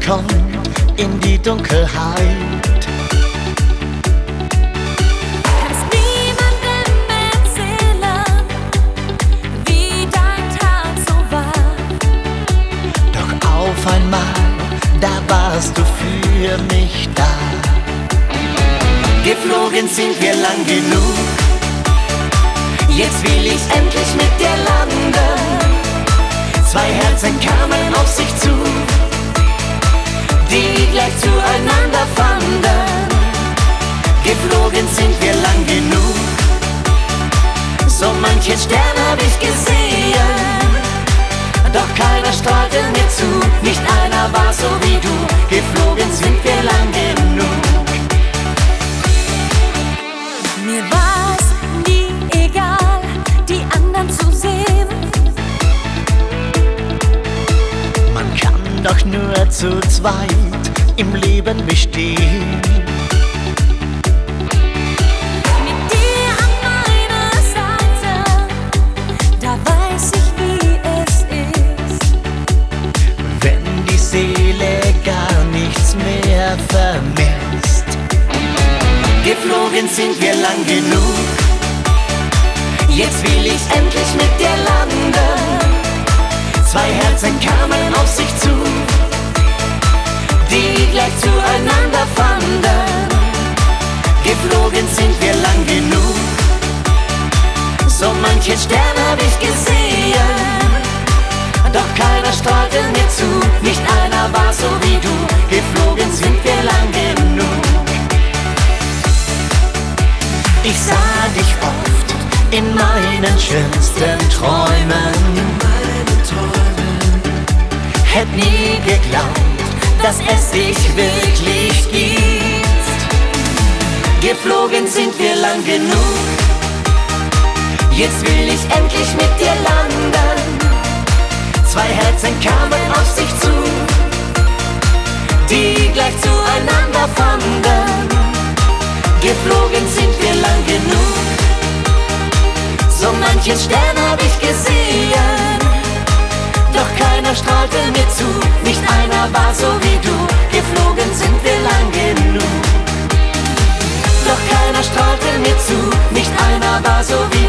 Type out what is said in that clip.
komm in die Dunkelheit. Kannst niemandem erzählen, wie dein Tag so war. Doch auf einmal, da warst du für mich da. Geflogen sind wir lang genug, jetzt will ich endlich mit dir landen. Zwei Herzen kamen auf sich zu, die gleich zueinander fanden. Geflogen sind wir lang genug, so manches Stern hab ich gesehen. Doch keiner strahlte mir zu, nicht einer war so wie du. Geflogen sind wir lang genug. Mir war's nie egal, die anderen zu sehen. Man kann doch nur zu zweit im Leben bestehen. Mit dir an meiner Seite, da weiß ich, wie es ist. Wenn die Seele gar nichts mehr vermisst. Geflogen sind wir lang genug, jetzt will ich endlich mit dir landen. Zwei Herzen kamen auf sich zu, die gleich zueinander fanden. Geflogen sind wir lang genug, so manches Stern hab ich gesehen. Doch keiner strahlte mir zu, nicht einer war so wie du. Geflogen sind wir lang genug. Ich sah dich oft in meinen schönsten Träumen. Hätt nie geglaubt, dass es dich wirklich gibt. Geflogen sind wir lang genug, jetzt will ich endlich mit dir landen. Zwei Herzen kamen auf sich zu, die gleich zueinander fanden. Geflogen sind wir lang genug, so manches Stern hab ich gesehen. Doch keiner strahlte mir zu, nicht einer war so wie du. Geflogen sind wir lang genug. Doch keiner strahlte mir zu, nicht einer war so wie du.